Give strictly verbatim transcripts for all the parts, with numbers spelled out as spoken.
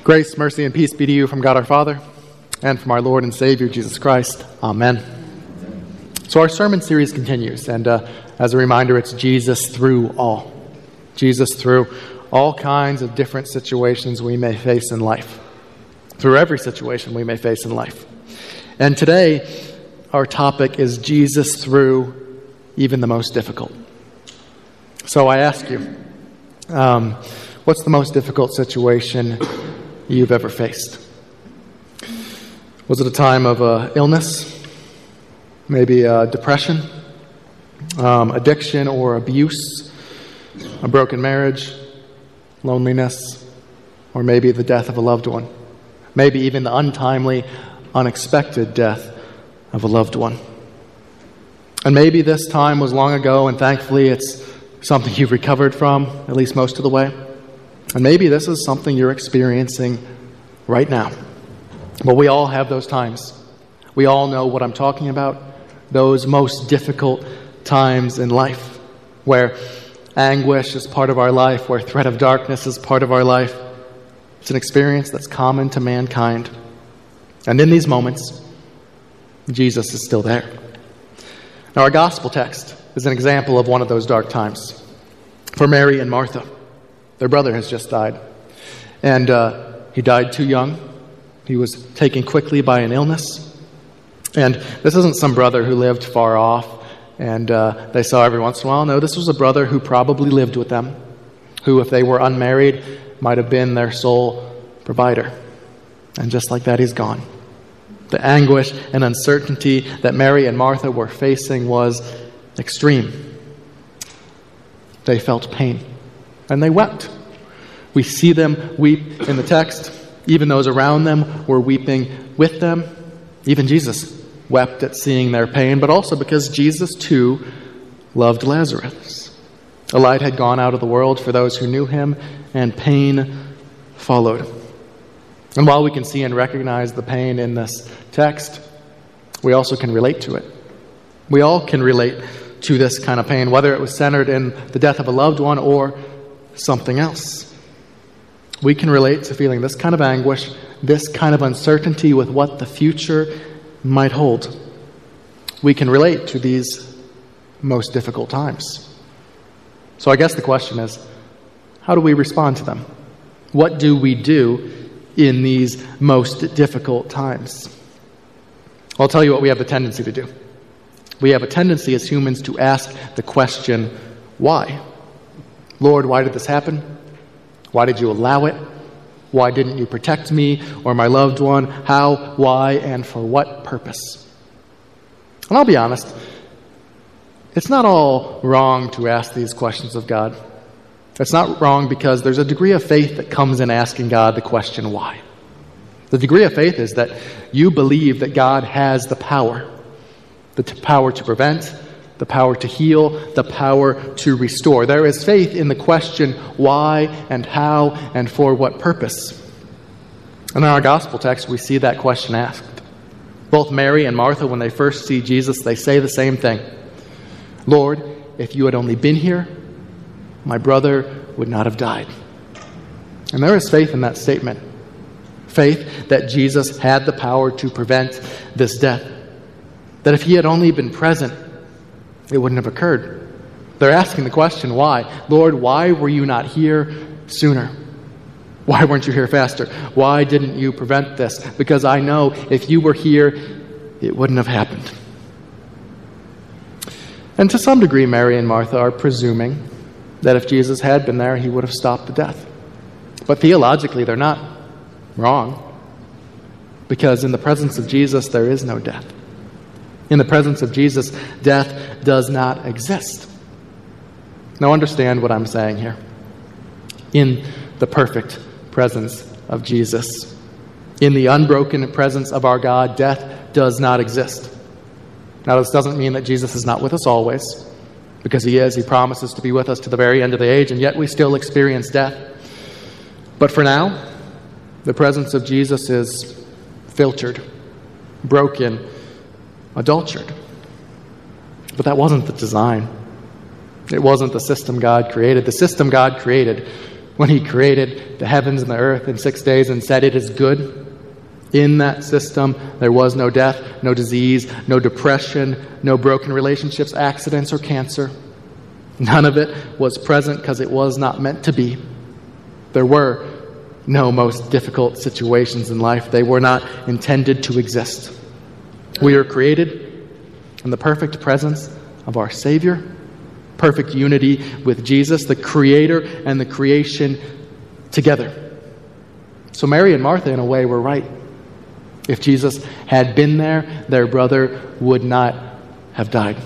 Grace, mercy, and peace be to you from God our Father and from our Lord and Savior, Jesus Christ. Amen. So our sermon series continues, and uh, as a reminder, it's Jesus through all. Jesus through all kinds of different situations we may face in life. Through every situation we may face in life. And today, our topic is Jesus through even the most difficult. So I ask you, um, what's the most difficult situation you've ever faced? Was it a time of uh, illness? Maybe uh, depression, um, addiction or abuse, a broken marriage, loneliness, or maybe the death of a loved one. Maybe even the untimely, unexpected death of a loved one. And maybe this time was long ago, and thankfully it's something you've recovered from, at least most of the way. And maybe this is something you're experiencing right now. But we all have those times. We all know what I'm talking about. Those most difficult times in life, where anguish is part of our life, where threat of darkness is part of our life. It's an experience that's common to mankind. And in these moments, Jesus is still there. Now, our gospel text is an example of one of those dark times. For Mary and Martha, their brother has just died. And uh, he died too young. He was taken quickly by an illness. And this isn't some brother who lived far off and uh, they saw every once in a while. No, this was a brother who probably lived with them, who, if they were unmarried, might have been their sole provider. And just like that, he's gone. The anguish and uncertainty that Mary and Martha were facing was extreme. They felt pain, and they wept. We see them weep in the text. Even those around them were weeping with them. Even Jesus wept at seeing their pain, but also because Jesus, too, loved Lazarus. A light had gone out of the world for those who knew him, and pain followed. And while we can see and recognize the pain in this text, we also can relate to it. We all can relate to this kind of pain, whether it was centered in the death of a loved one or something else. We can relate to feeling this kind of anguish, this kind of uncertainty with what the future might hold. We can relate to these most difficult times. So I guess the question is, how do we respond to them? What do we do in these most difficult times? I'll tell you what we have a tendency to do. We have a tendency as humans to ask the question, why? Lord, why did this happen? Why did you allow it? Why didn't you protect me or my loved one? How, why, and for what purpose? And I'll be honest, it's not all wrong to ask these questions of God. It's not wrong because there's a degree of faith that comes in asking God the question, why? The degree of faith is that you believe that God has the power, the t- power to prevent, the power to heal, the power to restore. There is faith in the question why and how and for what purpose. And in our gospel text, we see that question asked. Both Mary and Martha, when they first see Jesus, they say the same thing. Lord, if you had only been here, my brother would not have died. And there is faith in that statement. Faith that Jesus had the power to prevent this death. That if he had only been present, it wouldn't have occurred. They're asking the question, why? Lord, why were you not here sooner? Why weren't you here faster? Why didn't you prevent this? Because I know if you were here, it wouldn't have happened. And to some degree, Mary and Martha are presuming that if Jesus had been there, he would have stopped the death. But theologically, they're not wrong. Because in the presence of Jesus, there is no death. In the presence of Jesus, death does not exist. Now understand what I'm saying here. In the perfect presence of Jesus, in the unbroken presence of our God, death does not exist. Now this doesn't mean that Jesus is not with us always, because he is. He promises to be with us to the very end of the age, and yet we still experience death. But for now, the presence of Jesus is filtered, broken, adulterated. But that wasn't the design. It wasn't the system God created. The system God created when he created the heavens and the earth in six days and said it is good. In that system, there was no death, no disease, no depression, no broken relationships, accidents, or cancer. None of it was present because it was not meant to be. There were no most difficult situations in life. They were not intended to exist. We are created in the perfect presence of our Savior, perfect unity with Jesus, the Creator and the creation together. So Mary and Martha, in a way, were right. If Jesus had been there, their brother would not have died.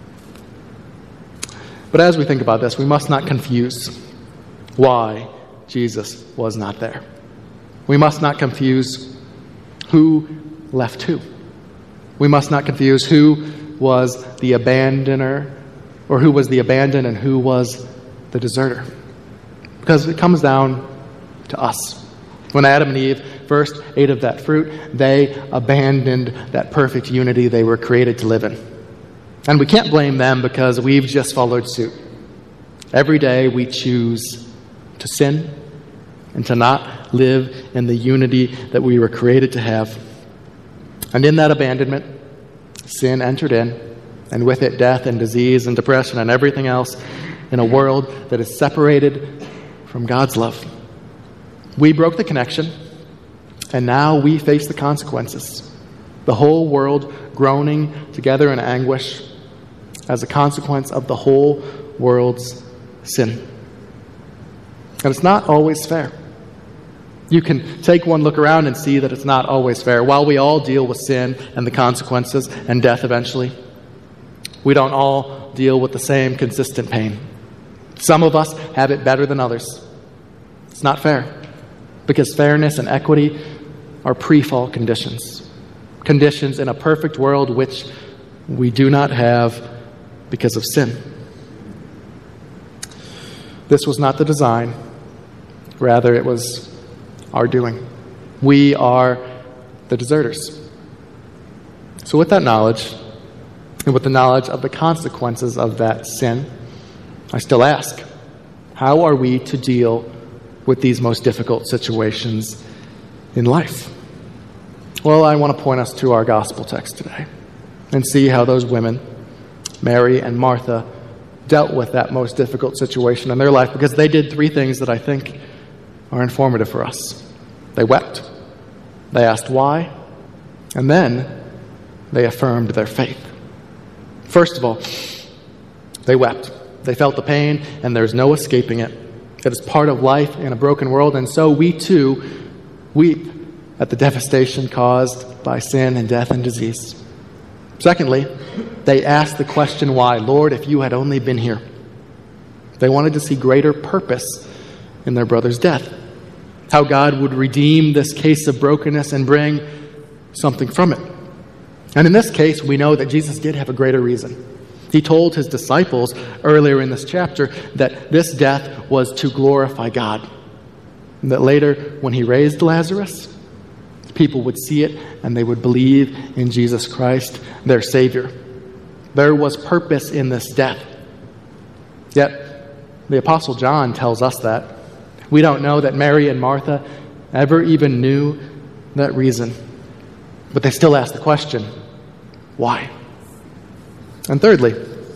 But as we think about this, we must not confuse why Jesus was not there. We must not confuse who left who. We must not confuse who was the abandoner, or who was the abandoned and who was the deserter. Because it comes down to us. When Adam and Eve first ate of that fruit, they abandoned that perfect unity they were created to live in. And we can't blame them because we've just followed suit. Every day we choose to sin and to not live in the unity that we were created to have. And in that abandonment, sin entered in, and with it death and disease and depression and everything else in a world that is separated from God's love. We broke the connection, and now we face the consequences. The whole world groaning together in anguish as a consequence of the whole world's sin. And it's not always fair. You can take one look around and see that it's not always fair. While we all deal with sin and the consequences and death eventually, we don't all deal with the same consistent pain. Some of us have it better than others. It's not fair. Because fairness and equity are pre-fall conditions. Conditions in a perfect world which we do not have because of sin. This was not the design. Rather, it was our doing. We are the deserters. So with that knowledge, and with the knowledge of the consequences of that sin, I still ask, how are we to deal with these most difficult situations in life? Well, I want to point us to our gospel text today and see how those women, Mary and Martha, dealt with that most difficult situation in their life, because they did three things that I think are informative for us. They wept, they asked why, and then they affirmed their faith. First of all, they wept. They felt the pain, and there's no escaping it. It is part of life in a broken world, and so we too weep at the devastation caused by sin and death and disease. Secondly, they asked the question why. Lord, if you had only been here. They wanted to see greater purpose in their brother's death. How God would redeem this case of brokenness and bring something from it. And in this case, we know that Jesus did have a greater reason. He told his disciples earlier in this chapter that this death was to glorify God. And that later, when he raised Lazarus, people would see it and they would believe in Jesus Christ, their Savior. There was purpose in this death. Yet, the Apostle John tells us that. We don't know that Mary and Martha ever even knew that reason. But they still ask the question, why? And thirdly,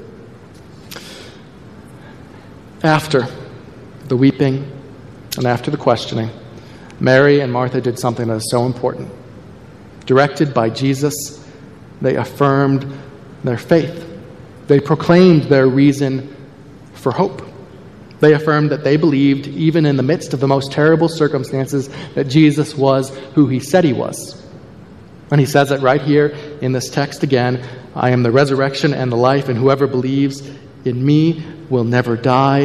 after the weeping and after the questioning, Mary and Martha did something that is so important. Directed by Jesus, they affirmed their faith. They proclaimed their reason for hope. They affirmed that they believed, even in the midst of the most terrible circumstances, that Jesus was who he said he was. And he says it right here in this text again, I am the resurrection and the life, and whoever believes in me will never die,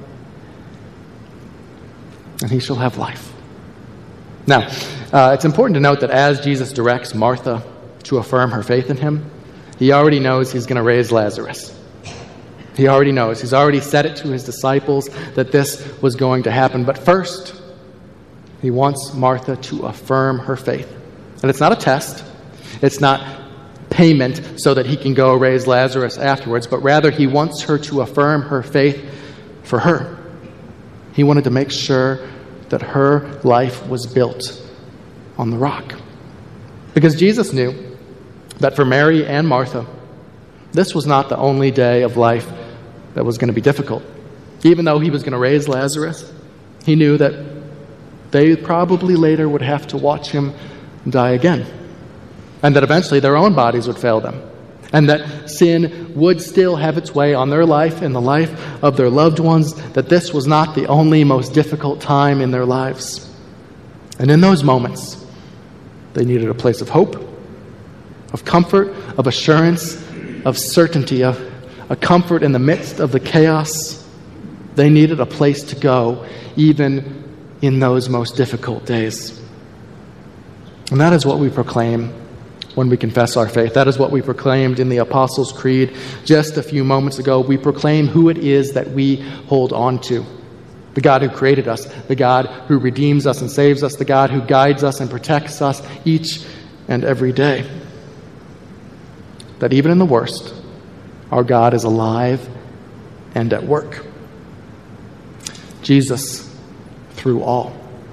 and he shall have life. Now, uh, it's important to note that as Jesus directs Martha to affirm her faith in him, he already knows he's going to raise Lazarus. He already knows. He's already said it to his disciples that this was going to happen. But first, he wants Martha to affirm her faith. And it's not a test. It's not payment so that he can go raise Lazarus afterwards, but rather he wants her to affirm her faith for her. He wanted to make sure that her life was built on the rock. Because Jesus knew that for Mary and Martha, this was not the only day of life that was going to be difficult. Even though he was going to raise Lazarus, he knew that they probably later would have to watch him die again. And that eventually their own bodies would fail them. And that sin would still have its way on their life and the life of their loved ones. That this was not the only most difficult time in their lives. And in those moments, they needed a place of hope, of comfort, of assurance, of certainty, of a comfort in the midst of the chaos. They needed a place to go, even in those most difficult days. And that is what we proclaim when we confess our faith. That is what we proclaimed in the Apostles' Creed just a few moments ago. We proclaim who it is that we hold on to. The God who created us, the God who redeems us and saves us, the God who guides us and protects us each and every day. That even in the worst, our God is alive and at work. Jesus through all.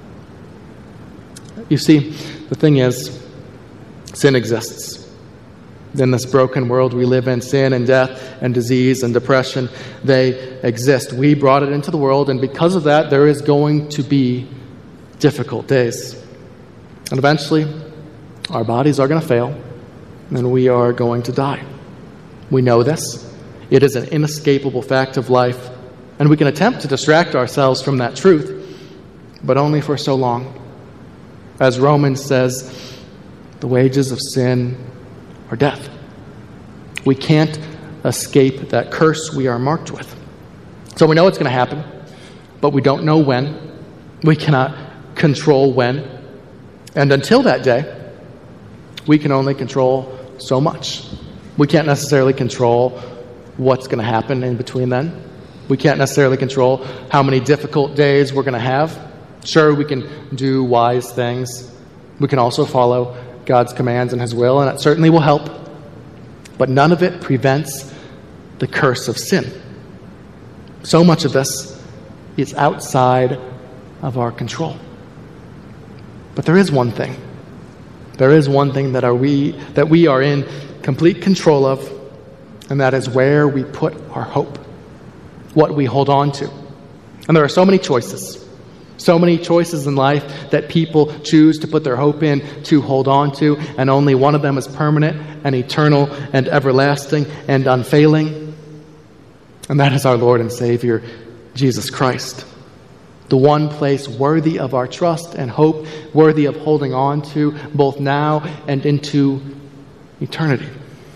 You see, the thing is, sin exists. In this broken world we live in, sin and death and disease and depression, they exist. We brought it into the world, and because of that, there is going to be difficult days. And eventually, our bodies are going to fail, and we are going to die. We know this. It is an inescapable fact of life, and we can attempt to distract ourselves from that truth, but only for so long. As Romans says, the wages of sin are death. We can't escape that curse we are marked with. So we know it's going to happen, but we don't know when. We cannot control when. And until that day, we can only control so much. We can't necessarily control what's going to happen in between then. We can't necessarily control how many difficult days we're going to have. Sure, we can do wise things. We can also follow God's commands and His will, and it certainly will help. But none of it prevents the curse of sin. So much of this is outside of our control. But there is one thing. There is one thing that are we that we are in complete control of, and that is where we put our hope, what we hold on to. And there are so many choices. So many choices in life that people choose to put their hope in, to hold on to, and only one of them is permanent and eternal and everlasting and unfailing. And that is our Lord and Savior, Jesus Christ. The one place worthy of our trust and hope, worthy of holding on to both now and into eternity.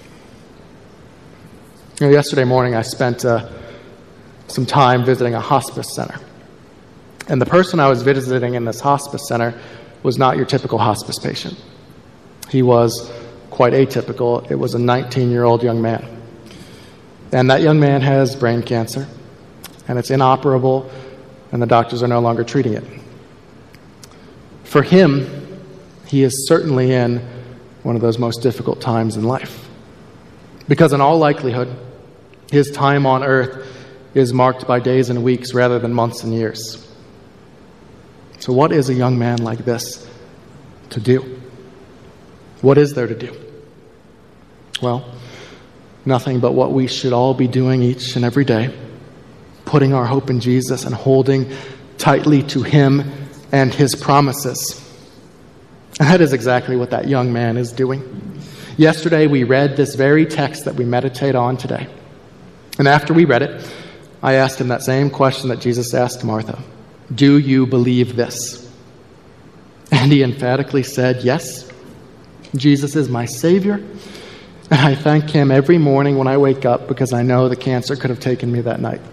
You know, yesterday morning I spent uh, some time visiting a hospice center. And the person I was visiting in this hospice center was not your typical hospice patient. He was quite atypical. It was a nineteen-year-old young man. And that young man has brain cancer, and it's inoperable, and the doctors are no longer treating it. For him, he is certainly in one of those most difficult times in life. Because in all likelihood, his time on earth is marked by days and weeks rather than months and years. So what is a young man like this to do? What is there to do? Well, nothing but what we should all be doing each and every day, putting our hope in Jesus and holding tightly to Him and His promises. And that is exactly what that young man is doing. Yesterday we read this very text that we meditate on today. And after we read it, I asked him that same question that Jesus asked Martha. Do you believe this? And he emphatically said, yes, Jesus is my Savior, and I thank Him every morning when I wake up because I know the cancer could have taken me that night.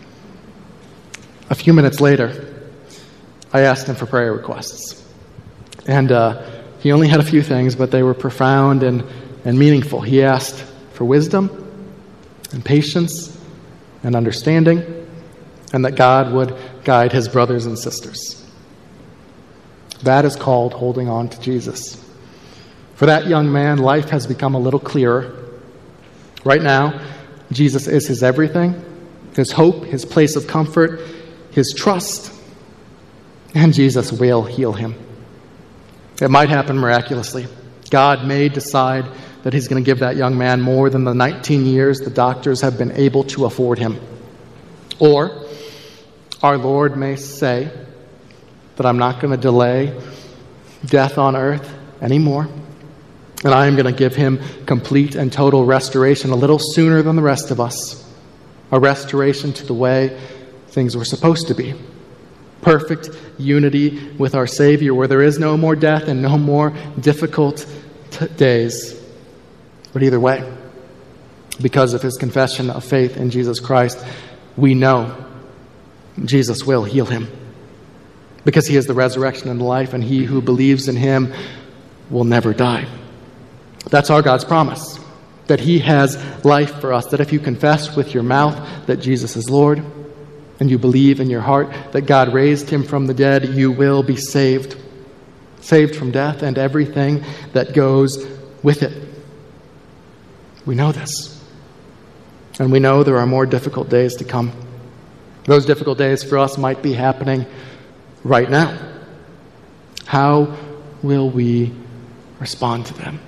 A few minutes later, I asked him for prayer requests. And uh, he only had a few things, but they were profound and, and meaningful. He asked for wisdom and patience and understanding, and that God would guide his brothers and sisters. That is called holding on to Jesus. For that young man, life has become a little clearer. Right now, Jesus is his everything, his hope, his place of comfort, his trust, and Jesus will heal him. It might happen miraculously. God may decide that he's going to give that young man more than the nineteen years the doctors have been able to afford him. Or our Lord may say that I'm not going to delay death on earth anymore, and I am going to give him complete and total restoration a little sooner than the rest of us. A restoration to the way things were supposed to be. Perfect unity with our Savior, where there is no more death and no more difficult t- days. But either way, because of his confession of faith in Jesus Christ, we know Jesus will heal him. Because he is the resurrection and the life, and he who believes in him will never die. That's our God's promise, that he has life for us, that if you confess with your mouth that Jesus is Lord, and you believe in your heart that God raised him from the dead, you will be saved. Saved from death and everything that goes with it. We know this. And we know there are more difficult days to come. Those difficult days for us might be happening right now. How will we respond to them?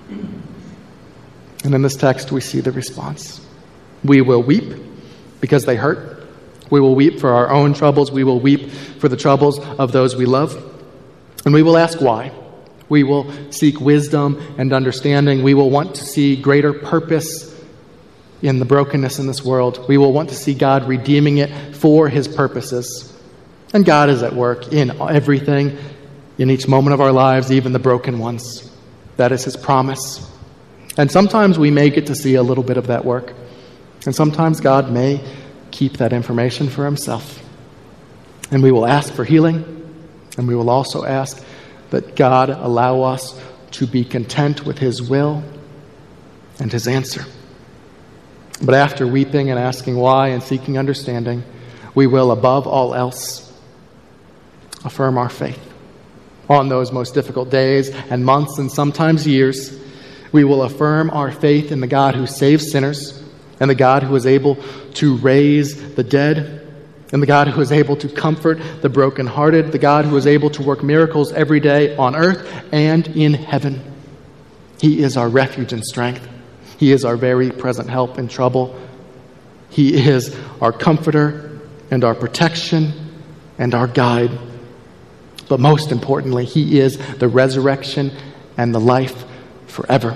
And in this text, we see the response. We will weep because they hurt. We will weep for our own troubles. We will weep for the troubles of those we love. And we will ask why. We will seek wisdom and understanding. We will want to see greater purpose in the brokenness in this world. We will want to see God redeeming it for his purposes. And God is at work in everything, in each moment of our lives, even the broken ones. That is his promise. And sometimes we may get to see a little bit of that work. And sometimes God may keep that information for himself. And we will ask for healing. And we will also ask that God allow us to be content with his will and his answer. But after weeping and asking why and seeking understanding, we will, above all else, affirm our faith. On those most difficult days and months and sometimes years, we will affirm our faith in the God who saves sinners and the God who is able to raise the dead and the God who is able to comfort the brokenhearted, the God who is able to work miracles every day on earth and in heaven. He is our refuge and strength. He is our very present help in trouble. He is our comforter and our protection and our guide. But most importantly, he is the resurrection and the life forever.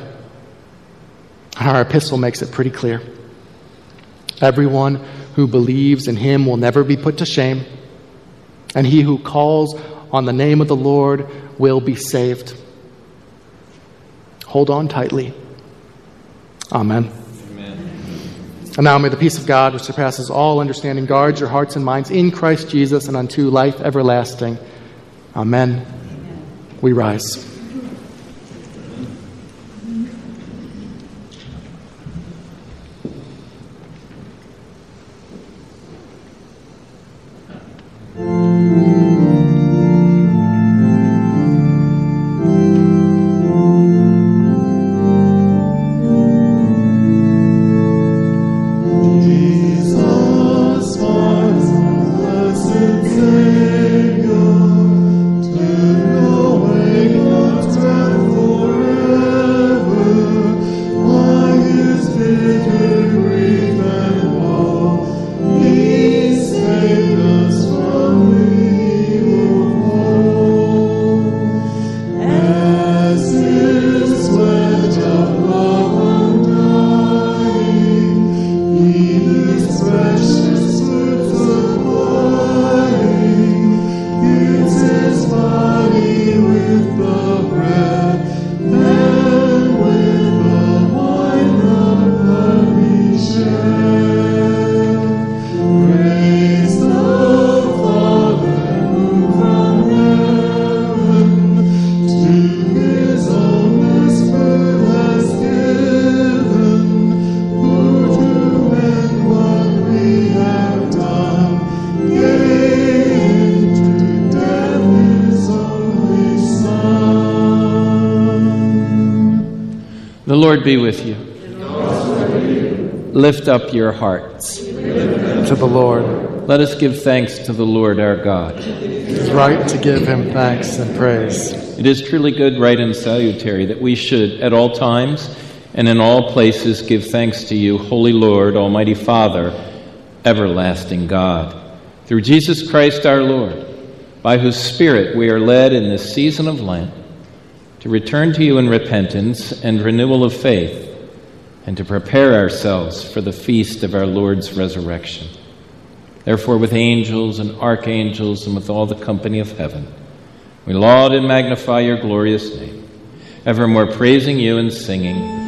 And our epistle makes it pretty clear. Everyone who believes in him will never be put to shame, and he who calls on the name of the Lord will be saved. Hold on tightly. Amen. Amen. And now may the peace of God, which surpasses all understanding, guard your hearts and minds in Christ Jesus and unto life everlasting. Amen. Amen. We rise. The Lord be with you. Lift up your hearts. To the Lord. Let us give thanks to the Lord our God. It is right to give him thanks and praise. It is truly good, right, and salutary that we should, at all times and in all places, give thanks to you, Holy Lord, Almighty Father, everlasting God. Through Jesus Christ our Lord, by whose Spirit we are led in this season of Lent to return to you in repentance and renewal of faith, and to prepare ourselves for the feast of our Lord's resurrection. Therefore, with angels and archangels and with all the company of heaven, we laud and magnify your glorious name, evermore praising you and singing,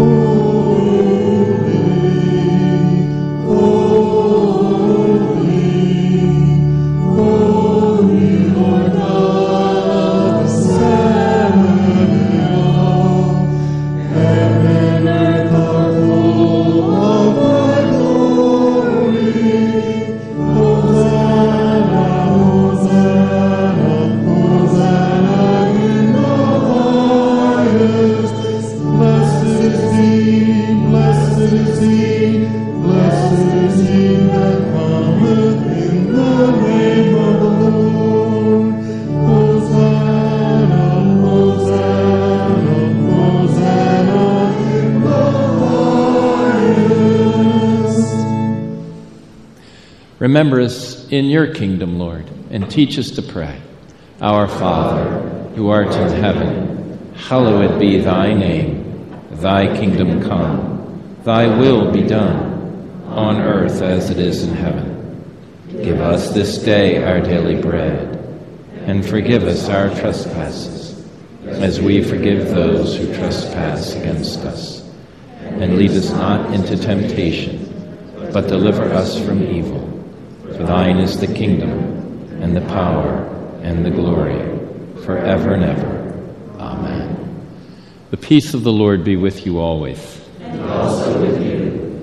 Remember us in your kingdom, Lord, and teach us to pray. Our Father, who art in heaven, hallowed be thy name. Thy kingdom come. Thy will be done, on earth as it is in heaven. Give us this day our daily bread, and forgive us our trespasses, as we forgive those who trespass against us. And lead us not into temptation, but deliver us from evil. For thine is the kingdom, and the power, and the glory, forever and ever. Amen. The peace of the Lord be with you always. And also with you.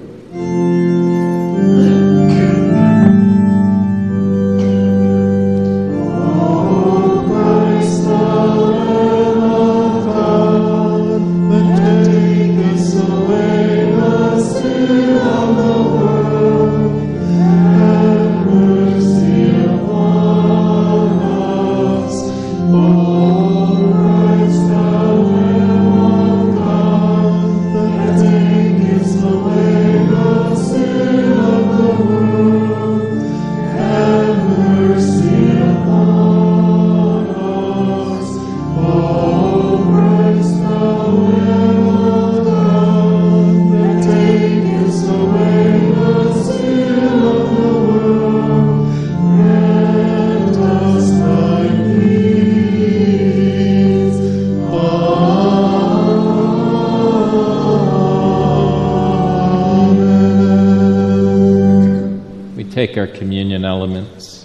Take our communion elements.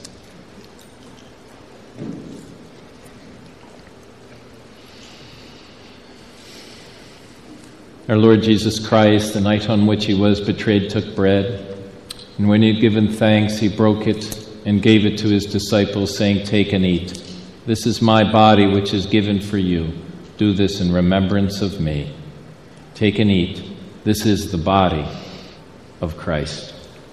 Our Lord Jesus Christ, the night on which he was betrayed, took bread, and when he had given thanks, he broke it and gave it to his disciples, saying, "Take and eat. This is my body, which is given for you. Do this in remembrance of me." Take and eat. This is the body of Christ.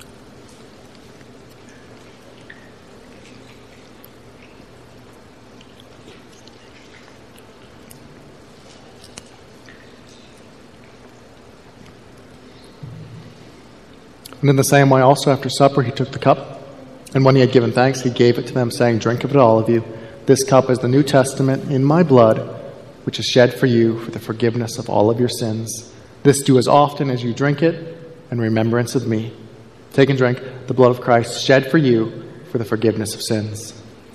And in the same way also after supper he took the cup, and when he had given thanks he gave it to them, saying, "Drink of it, all of you. This cup is the New Testament in my blood, which is shed for you for the forgiveness of all of your sins. This do as often as you drink it in remembrance of me." Take and drink the blood of Christ shed for you for the forgiveness of sins.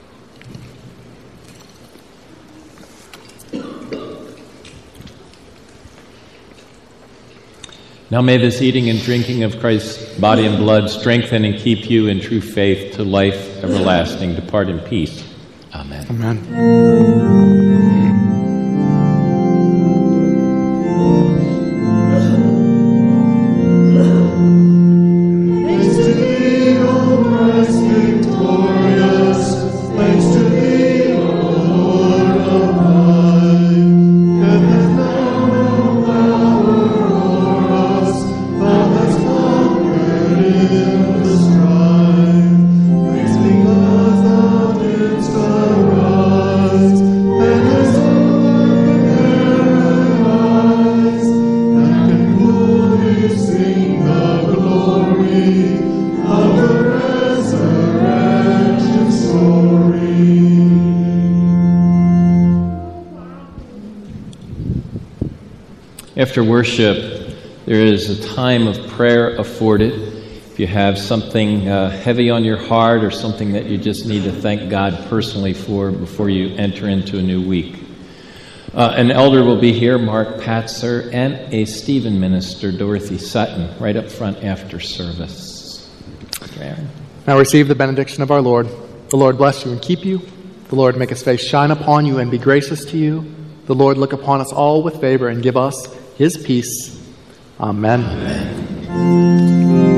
Now may this eating and drinking of Christ's body and blood strengthen and keep you in true faith to life everlasting. Depart in peace. Amen. Amen. Strife, After worship, there is a time of prayer afforded. If you have something uh, heavy on your heart or something that you just need to thank God personally for before you enter into a new week. Uh, an elder will be here, Mark Patzer, and a Stephen minister, Dorothy Sutton, right up front after service. Aaron. Now receive the benediction of our Lord. The Lord bless you and keep you. The Lord make his face shine upon you and be gracious to you. The Lord look upon us all with favor and give us his peace. Amen. Amen.